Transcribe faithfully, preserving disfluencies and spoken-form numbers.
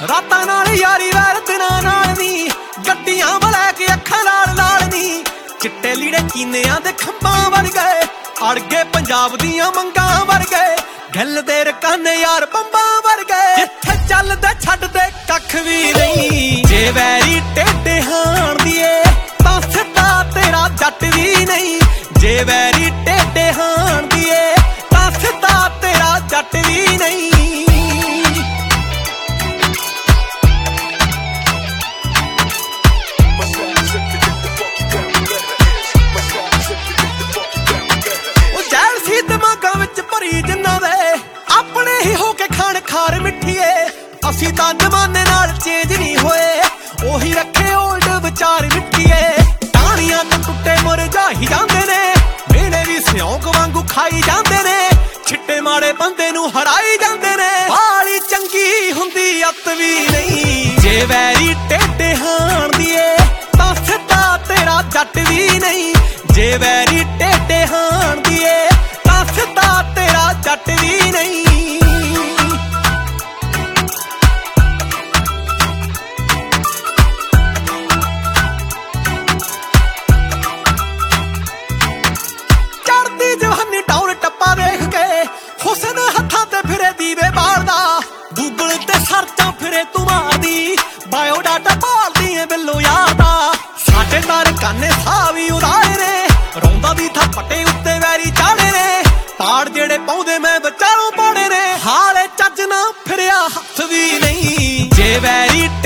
ਰਾਤਾਂ ਨਾਲ ਯਾਰੀ ਵੈਰ ਦਿਨਾਂ ਨਾਲ ਨੀ, ਗੱਡੀਆਂ ਬਲੈ ਕੇ ਅੱਖਾਂ ਨਾਲ ਲਾਲ ਨੀ, ਚਿੱਟੇ ਲੀੜੇ ਕੀਨਿਆਂ ਦੇ ਖੰਭਾਂ ਵਰਗੇ, ਅੜ ਗਏ ਪੰਜਾਬ ਦੀਆਂ ਮੰਗਾਂ ਵਰਗੇ, ਗੱਲ ਦੇ ਰਕਾਨੇ ਯਾਰ ਬੰਬਾਂ ਵਰਗੇ, ਜਿੱਥੇ ਚੱਲਦੇ ਛੱਡਦੇ ਕੱਖ ਵੀ ਨਹੀਂ। ਜੇ ਵੈਰੀ ਟੇਢੇ ਹਾਣ ਦੀਏ ਤਾਂ ਸਿੱਧਾ ਤੇਰਾ ਜੱਟ ਵੀ ਨਹੀਂ, ਜੇ ਵੈਰੀ ਟੇਢੇ ਹਾਣ ਦੀਏ ਤਾਂ ਸਿੱਧਾ ਤੇਰਾ ਜੱਟ ਵੀ ਨਹੀਂ। ਜਿੰਨਾ ਦੇ ਆਪਣੇ ਹੀ ਹੋ ਕੇ ਖਾਣ ਖਾਰ ਮਿੱਠੀਏ, ਅਸੀਂ ਤਾਂ ਜ਼ਮਾਨੇ ਨਾਲ ਚੇਂਜ ਨਹੀਂ ਹੋਏ, ਉਹੀ ਰੱਖੇ ਓਲਡ ਵਿਚਾਰ ਮਿੱਠੀਏ। ਟਾਹਣੀਆਂ ਤੋਂ ਟੁੱਟੇ ਮੁਰਝਾਈ ਜਾਂਦੇ ਨੇ, ਮੇਲੇ ਵੀ ਸਿਉਂਕ ਵਾਂਗੂ ਖਾਈ ਜਾਂਦੇ ਨੇ, ਛਿੱਟੇ ਮਾੜੇ ਬੰਦੇ ਨੂੰ ਹਰਾਈ ਜਾਂਦੇ ਨੇ, ਬਾਲੀ ਚੰਗੀ ਹੁੰਦੀ ਅੱਤ ਵੀ ਨਹੀਂ। ਜੇ ਵੈਰੀ ਟੇਢੇ ਹਾਣ ਦੀਏ ਤਾਂ ਸਿੱਧਾ ਤੇਰਾ ਜੱਟ ਵੀ ਨਹੀਂ, ਜੇ ਵੈਰੀ ਟੇਢੇ ਹਾਣ ਦੀਏ ਤਾਂ ਸਿੱਧਾ ਤੇਰਾ ਜੱਟ ਵੀ ਨਹੀਂ। ਚੜਦੀ ਜਵਾਨੀ ਟੌਰ ਟੱਪਾ ਦੇਖ ਕੇ, ਹੁਸਨ ਹੱਥਾਂ ਤੇ ਫਿਰੇ ਦੀਵੇ ਬਾਲਦਾ, ਗੂਗਲ ਤੇ ਸਰਚਾਂ ਫਿਰੇ ਤੂੰ ਮਾਰਦੀ, ਬਾਇਓ ਡਾਟਾ ਭਾਲਦੀ ਏ ਬਿੱਲੋ ਯਾਰ ਦਾ। ਸਾਡੇ ਤਾਰ ਕਾਨੇ ਸਾਹ ਵੀ ਉਦਾਏ ਨੇ, ਰੋਂਦਾ ਦੀ ਥੱਪਟੇ ਉੱਤੇ ਵੈਰੀ ਚਾੜੇ ਨੇ, ਪਾੜ ਜਿਹੜੇ ਪਾਉਂਦੇ ਮੈਂ ਵਿਚਾਲੋਂ ਪਾੜੇ ਨੇ, ਹਾਲੇ ਚੱਜ ਨਾ ਫਿਰਿਆ ਹੱਥ ਵੀ ਨਹੀਂ। ਜੇ ਵੈਰੀ